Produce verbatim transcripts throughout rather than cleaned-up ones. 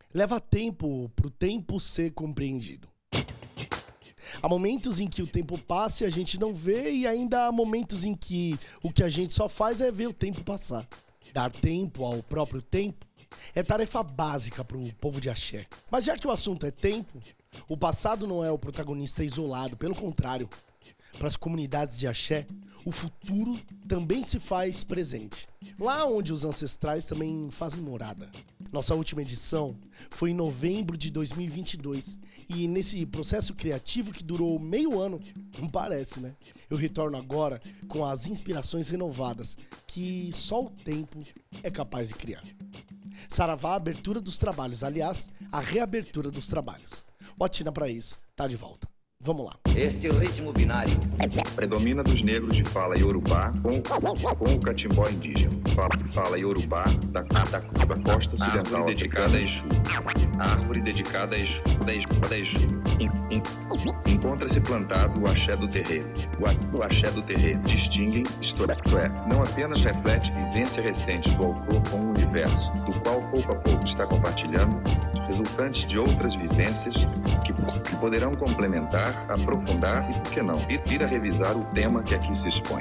Leva tempo pro tempo ser compreendido. Há momentos em que o tempo passa e a gente não vê, e ainda há momentos em que o que a gente só faz é ver o tempo passar. Dar tempo ao próprio tempo é tarefa básica pro povo de axé. Mas já que o assunto é tempo, o passado não é o protagonista isolado, pelo contrário. Para as comunidades de axé, o futuro também se faz presente. Lá onde os ancestrais também fazem morada. Nossa última edição foi em novembro de dois mil e vinte e dois. E nesse processo criativo que durou meio ano, não parece, né? Eu retorno agora com as inspirações renovadas que só o tempo é capaz de criar. Saravá, a abertura dos trabalhos. Aliás, a reabertura dos trabalhos. O Atina para isso tá de volta. Vamos lá. Este ritmo binário predomina dos negros de fala iorubá com, com o catimbó indígena. Fala, fala iorubá da, da, da costa ocidental. Árvore dedicada a Exu. Árvore dedicada a Exu. Da Exu, da Exu. Encontra-se plantado o axé do terreiro. O, o axé do terreiro distinguem, isto é, não apenas reflete vivência recente do autor com o universo, do qual pouco a pouco está compartilhando, resultantes de outras vivências que, que poderão complementar, aprofundar e, por que não, ir a revisar o tema que aqui se expõe.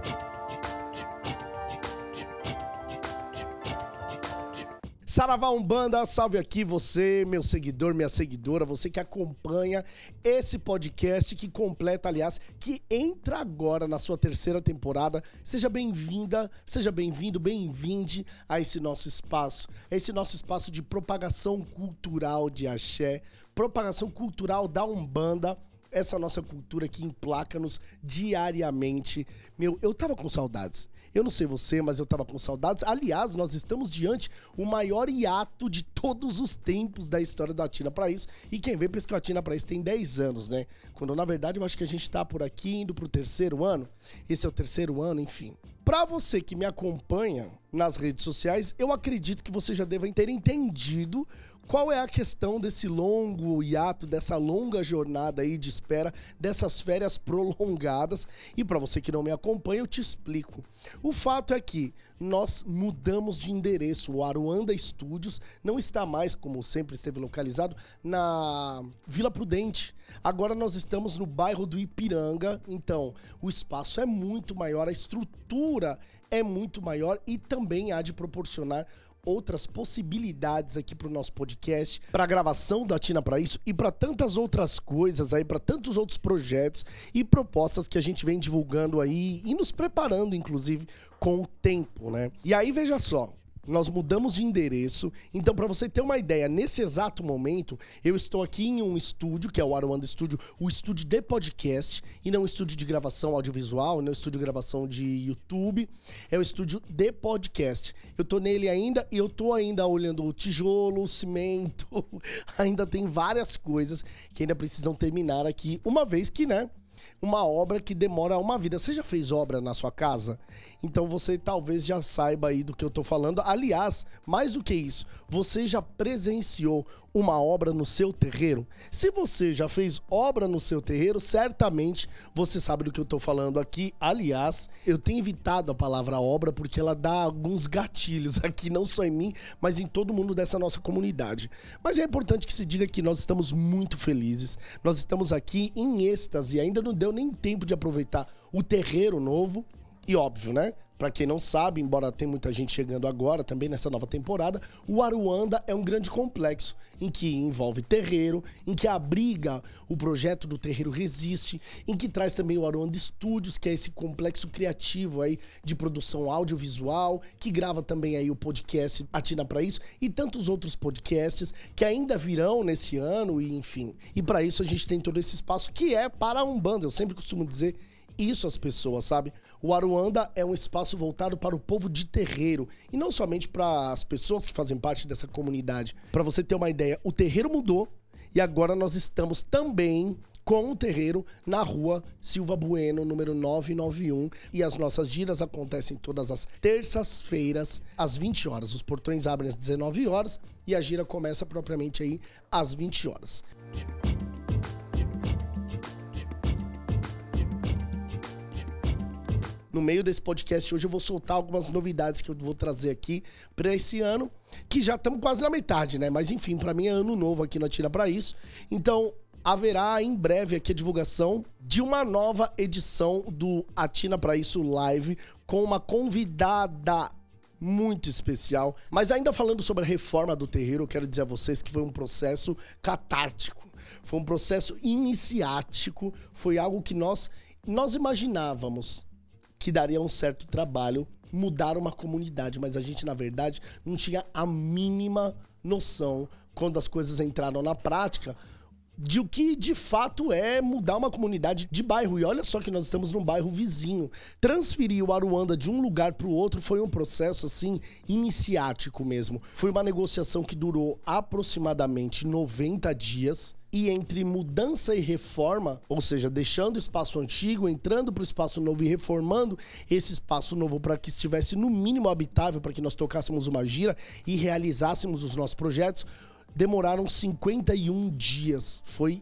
Saravá Umbanda, salve aqui você, meu seguidor, minha seguidora, você que acompanha esse podcast que completa, aliás, que entra agora na sua terceira temporada. Seja bem-vinda, seja bem-vindo, bem-vinde a esse nosso espaço, a esse nosso espaço de propagação cultural de axé, propagação cultural da Umbanda, essa nossa cultura que emplaca-nos diariamente. Meu, eu tava com saudades. Eu não sei você, mas eu tava com saudades. Aliás, nós estamos diante o maior hiato de todos os tempos da história da Atina para isso. E quem vê pensa que a Atina para isso tem dez anos, né? Quando, na verdade, eu acho que a gente tá por aqui indo pro terceiro ano. Esse é o terceiro ano, enfim. Para você que me acompanha nas redes sociais, eu acredito que você já deva ter entendido qual é a questão desse longo hiato, dessa longa jornada aí de espera, dessas férias prolongadas. E para você que não me acompanha, eu te explico. O fato é que nós mudamos de endereço. O Aruanda Studios não está mais, como sempre esteve localizado, na Vila Prudente. Agora nós estamos no bairro do Ipiranga. Então, o espaço é muito maior, a estrutura é muito maior e também há de proporcionar outras possibilidades aqui pro nosso podcast, pra gravação da Atina para isso e para tantas outras coisas aí, para tantos outros projetos e propostas que a gente vem divulgando aí e nos preparando, inclusive, com o tempo, né? E aí, veja só, nós mudamos de endereço, então para você ter uma ideia, nesse exato momento, eu estou aqui em um estúdio, que é o Aruanda Studio, o estúdio de podcast, e não um estúdio de gravação audiovisual, não um estúdio de gravação de YouTube, é o estúdio de podcast. Eu tô nele ainda, e eu tô ainda olhando o tijolo, o cimento, ainda tem várias coisas que ainda precisam terminar aqui, uma vez que, né, uma obra que demora uma vida. Você já fez obra na sua casa? Então você talvez já saiba aí do que eu tô falando. Aliás, mais do que isso, você já presenciou uma obra no seu terreiro? Se você já fez obra no seu terreiro, certamente você sabe do que eu tô falando aqui. Aliás, eu tenho evitado a palavra obra porque ela dá alguns gatilhos aqui, não só em mim, mas em todo mundo dessa nossa comunidade. Mas é importante que se diga que nós estamos muito felizes. Nós estamos aqui em êxtase, ainda não deu nem tempo de aproveitar o terreiro novo. E óbvio, né? Pra quem não sabe, embora tenha muita gente chegando agora, também nessa nova temporada, o Aruanda é um grande complexo, em que envolve terreiro, em que abriga o projeto do Terreiro Resiste, em que traz também o Aruanda Studios, que é esse complexo criativo aí de produção audiovisual, que grava também aí o podcast Atina pra isso, e tantos outros podcasts que ainda virão nesse ano, e enfim. E pra isso a gente tem todo esse espaço que é para a Umbanda, eu sempre costumo dizer isso às pessoas, sabe? O Aruanda é um espaço voltado para o povo de terreiro e não somente para as pessoas que fazem parte dessa comunidade. Para você ter uma ideia, o terreiro mudou e agora nós estamos também com o terreiro na rua Silva Bueno, número novecentos e noventa e um, e as nossas giras acontecem todas as terças-feiras às vinte horas. Os portões abrem às dezenove horas e a gira começa propriamente aí às vinte horas. no meio desse podcast hoje eu vou soltar algumas novidades que eu vou trazer aqui para esse ano, que já estamos quase na metade, né? Mas enfim, para mim é ano novo aqui na Atina Pra Isso. Então, haverá em breve aqui a divulgação de uma nova edição do Atina Pra Isso Live com uma convidada muito especial. Mas ainda falando sobre a reforma do terreiro, eu quero dizer a vocês que foi um processo catártico. Foi um processo iniciático. Foi algo que nós, nós imaginávamos que daria um certo trabalho mudar uma comunidade. Mas a gente, na verdade, não tinha a mínima noção, quando as coisas entraram na prática, de o que de fato é mudar uma comunidade de bairro. E olha só que nós estamos num bairro vizinho. Transferir o Aruanda de um lugar para o outro foi um processo assim iniciático mesmo. Foi uma negociação que durou aproximadamente noventa dias. E entre mudança e reforma, ou seja, deixando o espaço antigo, entrando para o espaço novo e reformando esse espaço novo para que estivesse no mínimo habitável, para que nós tocássemos uma gira e realizássemos os nossos projetos, demoraram cinquenta e um dias. Foi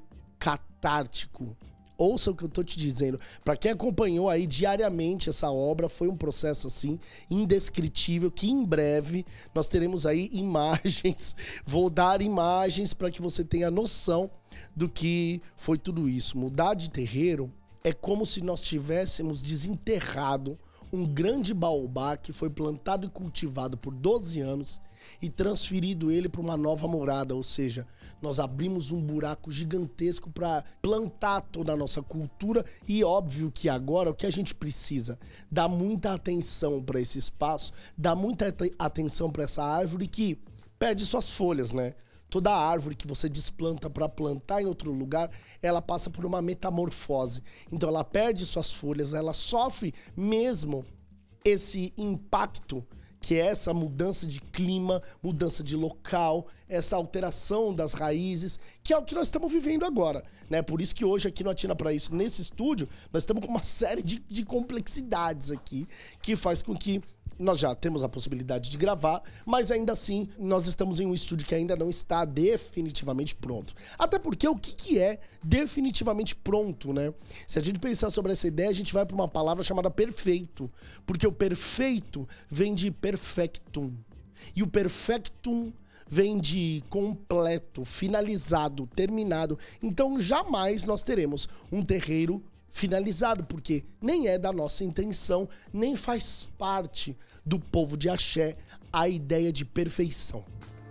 catártico. Ouça o que eu tô te dizendo. Para quem acompanhou aí diariamente essa obra, foi um processo assim indescritível, que em breve nós teremos aí imagens. Vou dar imagens para que você tenha noção do que foi tudo isso. Mudar de terreiro é como se nós tivéssemos desenterrado um grande baobá que foi plantado e cultivado por doze anos e transferido ele para uma nova morada, ou seja, nós abrimos um buraco gigantesco para plantar toda a nossa cultura. E óbvio que agora o que a gente precisa, dar muita atenção para esse espaço, dar muita atenção para essa árvore que perde suas folhas, né? Toda árvore que você desplanta para plantar em outro lugar, ela passa por uma metamorfose. Então ela perde suas folhas, ela sofre mesmo esse impacto, que é essa mudança de clima, mudança de local, essa alteração das raízes, que é o que nós estamos vivendo agora, né? Por isso que hoje aqui no Atina Pra Isso, nesse estúdio, nós estamos com uma série de, de complexidades aqui, que faz com que nós já temos a possibilidade de gravar, mas ainda assim nós estamos em um estúdio que ainda não está definitivamente pronto. Até porque o que, que é definitivamente pronto, né? Se a gente pensar sobre essa ideia, a gente vai para uma palavra chamada perfeito. Porque o perfeito vem de perfectum. E o perfectum vem de completo, finalizado, terminado. Então jamais nós teremos um terreiro finalizado, porque nem é da nossa intenção, nem faz parte do povo de Axé a ideia de perfeição.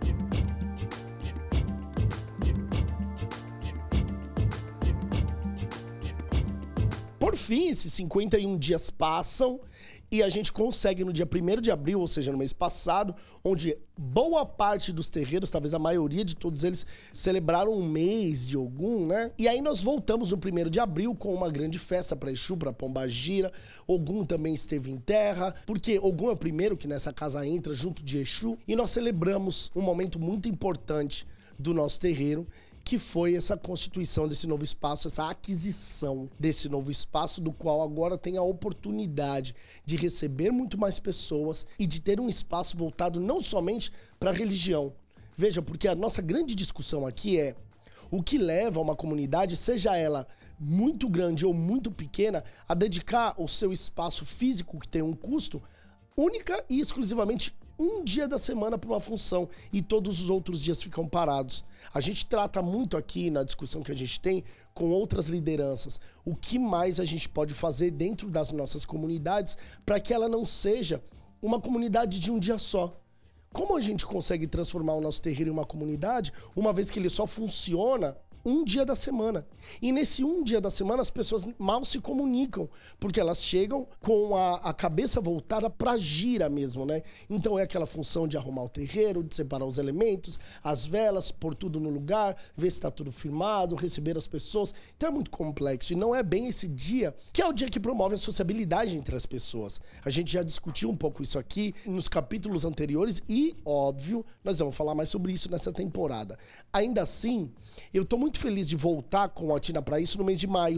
Por fim, esses cinquenta e um dias passam e a gente consegue no dia primeiro de abril, ou seja, no mês passado, onde boa parte dos terreiros, talvez a maioria de todos eles, celebraram um mês de Ogum, né? E aí nós voltamos no primeiro de abril com uma grande festa para Exu, para Pombagira. Ogum também esteve em terra, porque Ogum é o primeiro que nessa casa entra junto de Exu. E nós celebramos um momento muito importante do nosso terreiro, que foi essa constituição desse novo espaço, essa aquisição desse novo espaço, do qual agora tem a oportunidade de receber muito mais pessoas e de ter um espaço voltado não somente para a religião. Veja, porque a nossa grande discussão aqui é o que leva uma comunidade, seja ela muito grande ou muito pequena, a dedicar o seu espaço físico, que tem um custo, única e exclusivamente um dia da semana para uma função e todos os outros dias ficam parados. A gente trata muito aqui na discussão que a gente tem com outras lideranças o que mais a gente pode fazer dentro das nossas comunidades para que ela não seja uma comunidade de um dia só. Como a gente consegue transformar o nosso terreiro em uma comunidade, uma vez que ele só funciona um dia da semana. E nesse um dia da semana as pessoas mal se comunicam, porque elas chegam com a, a cabeça voltada pra gira mesmo, né? Então é aquela função de arrumar o terreiro, de separar os elementos, as velas, pôr tudo no lugar, ver se tá tudo firmado, receber as pessoas. Então é muito complexo e não é bem esse dia que é o dia que promove a sociabilidade entre as pessoas. A gente já discutiu um pouco isso aqui nos capítulos anteriores e, óbvio, nós vamos falar mais sobre isso nessa temporada. Ainda assim, eu tô muito feliz de voltar com a Atina Pra Isso no mês de maio,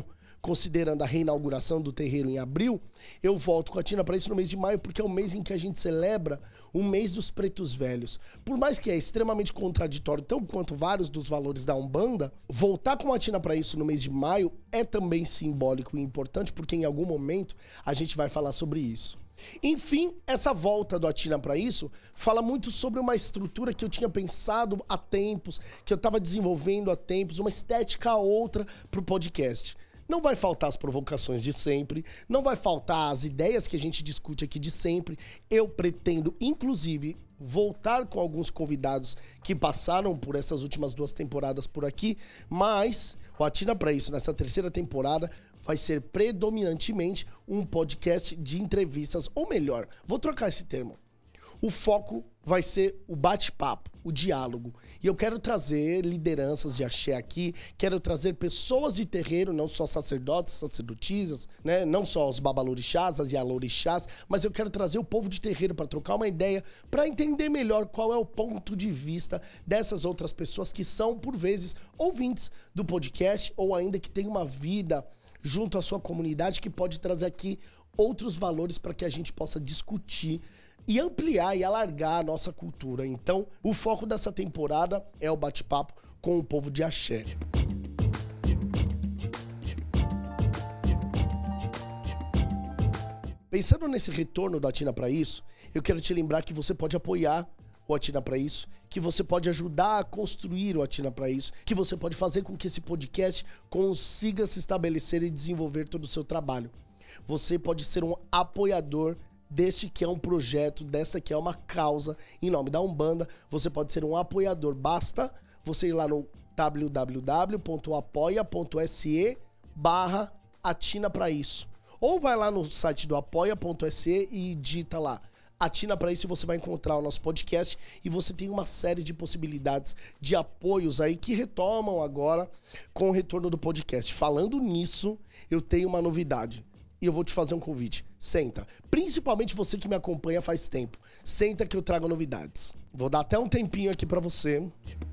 considerando a reinauguração do terreiro em abril, eu volto com a Tina para isso no mês de maio, porque é o mês em que a gente celebra o mês dos pretos velhos. Por mais que é extremamente contraditório, tão quanto vários dos valores da Umbanda, voltar com a Tina para isso no mês de maio é também simbólico e importante, porque em algum momento a gente vai falar sobre isso. Enfim, essa volta do Atina para isso fala muito sobre uma estrutura que eu tinha pensado há tempos, que eu estava desenvolvendo há tempos, uma estética outra para o podcast. Não vai faltar as provocações de sempre, não vai faltar as ideias que a gente discute aqui de sempre. Eu pretendo, inclusive, voltar com alguns convidados que passaram por essas últimas duas temporadas por aqui, mas o Atina para isso, nessa terceira temporada, vai ser predominantemente um podcast de entrevistas, ou melhor, vou trocar esse termo. O foco vai ser o bate-papo, o diálogo. E eu quero trazer lideranças de axé aqui, quero trazer pessoas de terreiro, não só sacerdotes, sacerdotisas, né? Não só os babalorixás, as yalorixás, mas eu quero trazer o povo de terreiro para trocar uma ideia, para entender melhor qual é o ponto de vista dessas outras pessoas que são, por vezes, ouvintes do podcast ou ainda que têm uma vida junto à sua comunidade que pode trazer aqui outros valores para que a gente possa discutir e ampliar e alargar a nossa cultura. Então, o foco dessa temporada é o bate-papo com o povo de axé. Pensando nesse retorno do Atina para isso, eu quero te lembrar que você pode apoiar o Atina para isso, que você pode ajudar a construir o Atina para isso, que você pode fazer com que esse podcast consiga se estabelecer e desenvolver todo o seu trabalho. Você pode ser um apoiador deste que é um projeto, dessa que é uma causa em nome da Umbanda. Você pode ser um apoiador, basta você ir lá no w w w ponto apoia ponto se barra Atina para isso. Ou vai lá no site do apoia ponto se e digita lá Atina para isso e você vai encontrar o nosso podcast e você tem uma série de possibilidades de apoios aí que retomam agora com o retorno do podcast. Falando nisso, eu tenho uma novidade e eu vou te fazer um convite. Senta. Principalmente você que me acompanha faz tempo. Senta que eu trago novidades. Vou dar até um tempinho aqui para você.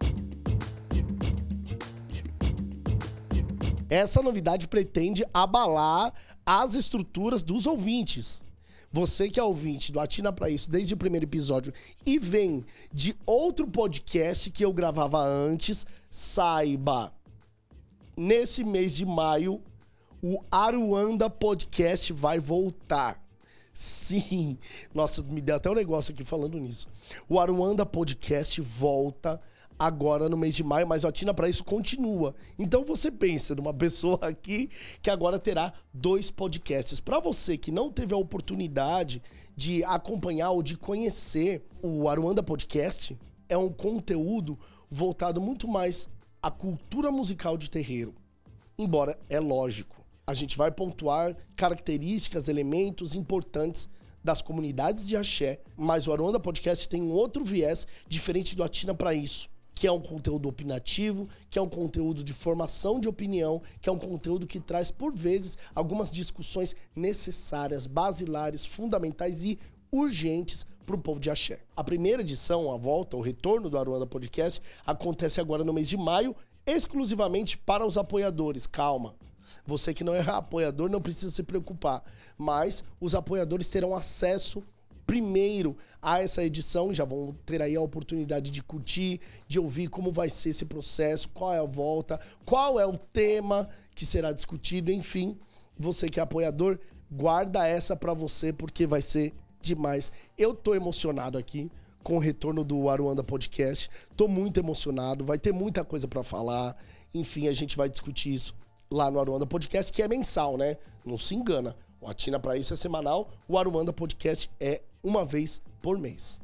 Essa novidade pretende abalar as estruturas dos ouvintes. Você que é ouvinte do Atina para isso desde o primeiro episódio e vem de outro podcast que eu gravava antes, saiba, nesse mês de maio, o Aruanda Podcast vai voltar. Sim, nossa, me deu até um negócio aqui falando nisso. O Aruanda Podcast volta agora no mês de maio, mas o Atina para isso continua. Então você pensa numa pessoa aqui que agora terá dois podcasts. Para você que não teve a oportunidade de acompanhar ou de conhecer o Aruanda Podcast, é um conteúdo voltado muito mais à cultura musical de terreiro. Embora, é lógico, a gente vai pontuar características, elementos importantes das comunidades de axé, mas o Aruanda Podcast tem um outro viés diferente do Atina para isso, que é um conteúdo opinativo, que é um conteúdo de formação de opinião, que é um conteúdo que traz, por vezes, algumas discussões necessárias, basilares, fundamentais e urgentes para o povo de axé. A primeira edição, a volta, o retorno do Aruanda Podcast, acontece agora no mês de maio, exclusivamente para os apoiadores. Calma. Você que não é apoiador não precisa se preocupar, mas os apoiadores terão acesso primeiro a essa edição, já vão ter aí a oportunidade de curtir, de ouvir como vai ser esse processo, qual é a volta, qual é o tema que será discutido, enfim, você que é apoiador, guarda essa pra você porque vai ser demais. Eu tô emocionado aqui com o retorno do Aruanda Podcast, tô muito emocionado, vai ter muita coisa pra falar, enfim, a gente vai discutir isso lá no Aruanda Podcast, que é mensal, né? Não se engana. O Atina para isso é semanal, o Aruanda Podcast é uma vez por mês.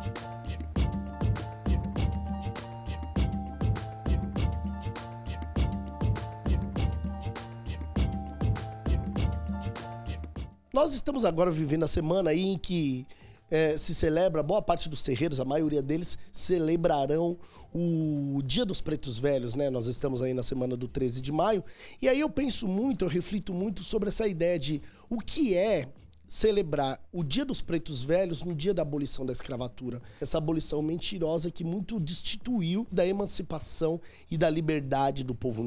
Nós estamos agora vivendo a semana aí em que é, se celebra, boa parte dos terreiros, a maioria deles celebrarão o Dia dos Pretos Velhos, né? Nós estamos aí na semana do treze de maio. E aí eu penso muito, eu reflito muito sobre essa ideia de o que é celebrar o Dia dos Pretos Velhos no dia da abolição da escravatura. Essa abolição mentirosa que muito destituiu da emancipação e da liberdade do povo negro.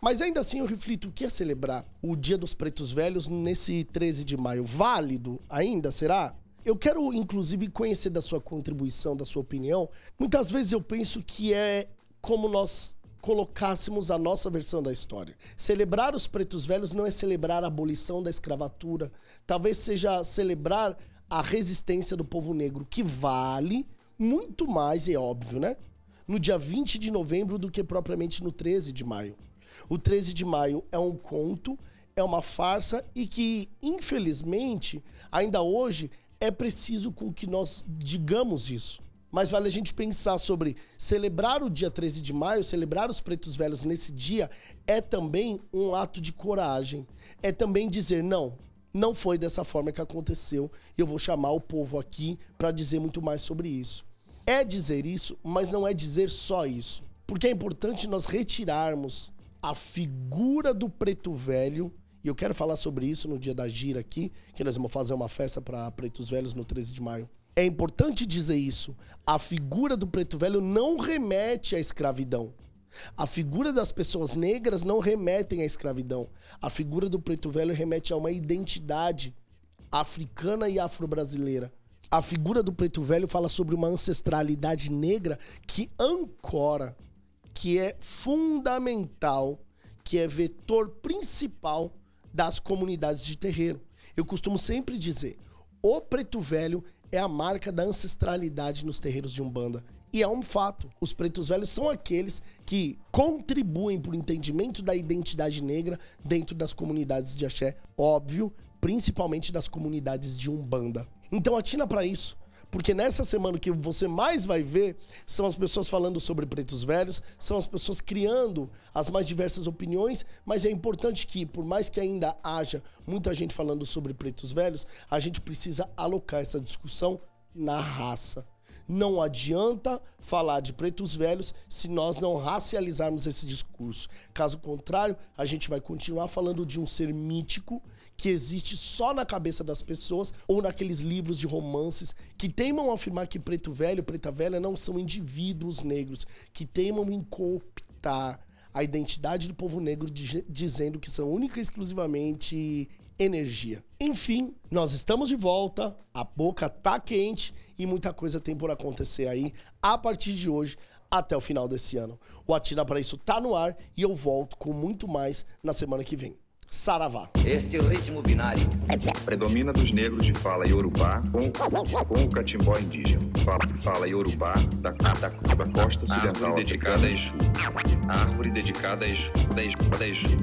Mas ainda assim eu reflito, o que é celebrar o Dia dos Pretos Velhos nesse treze de maio? Válido ainda, será? Eu quero, inclusive, conhecer da sua contribuição, da sua opinião. Muitas vezes eu penso que é como nós colocássemos a nossa versão da história. Celebrar os pretos velhos não é celebrar a abolição da escravatura. Talvez seja celebrar a resistência do povo negro, que vale muito mais, é óbvio, né? No dia vinte de novembro do que propriamente no treze de maio. O treze de maio é um conto, é uma farsa e que, infelizmente, ainda hoje é preciso com que nós digamos isso. Mas vale a gente pensar sobre celebrar o dia treze de maio, celebrar os pretos velhos nesse dia, é também um ato de coragem. É também dizer, não, não foi dessa forma que aconteceu e eu vou chamar o povo aqui para dizer muito mais sobre isso. É dizer isso, mas não é dizer só isso. Porque é importante nós retirarmos a figura do preto velho, e eu quero falar sobre isso no dia da gira aqui, que nós vamos fazer uma festa para pretos velhos no treze de maio. É importante dizer isso. A figura do preto velho não remete à escravidão. A figura das pessoas negras não remetem à escravidão. A figura do preto velho remete a uma identidade africana e afro-brasileira. A figura do preto velho fala sobre uma ancestralidade negra que ancora, que é fundamental, que é vetor principal das comunidades de terreiro. Eu costumo sempre dizer, o preto velho é a marca da ancestralidade nos terreiros de Umbanda. E é um fato, os pretos velhos são aqueles que contribuem para o entendimento da identidade negra dentro das comunidades de axé, óbvio, principalmente das comunidades de Umbanda. Então atina para isso, porque nessa semana o que você mais vai ver são as pessoas falando sobre pretos velhos, são as pessoas criando as mais diversas opiniões, mas é importante que, por mais que ainda haja muita gente falando sobre pretos velhos, a gente precisa alocar essa discussão na raça. Não adianta falar de pretos velhos se nós não racializarmos esse discurso. Caso contrário, a gente vai continuar falando de um ser mítico que existe só na cabeça das pessoas ou naqueles livros de romances que teimam afirmar que preto velho, preta velha não são indivíduos negros, que teimam em cooptar a identidade do povo negro dizendo que são única e exclusivamente energia. Enfim, nós estamos de volta, a boca tá quente e muita coisa tem por acontecer aí a partir de hoje até o final desse ano. O Atina para isso tá no ar e eu volto com muito mais na semana que vem. Saravá. Este é o ritmo binário. Predomina dos negros de fala iorubá com, com o catimbó indígena. Fala, fala iorubá da, da, da costa ocidental. Árvore dedicada a Exu. Árvore dedicada a Exu. Da Exu. Da Exu.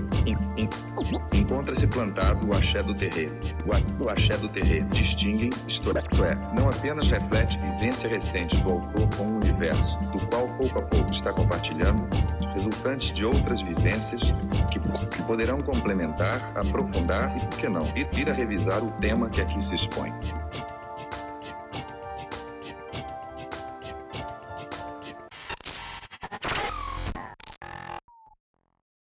Encontra-se plantado o axé do terreiro. O, o axé do terreiro distinguem, isto é, não apenas reflete vivência recente do autor com o universo, do qual pouco a pouco está compartilhando, resultantes de outras vivências que, que poderão complementar, aprofundar e, por que não, vir a revisar o tema que aqui se expõe.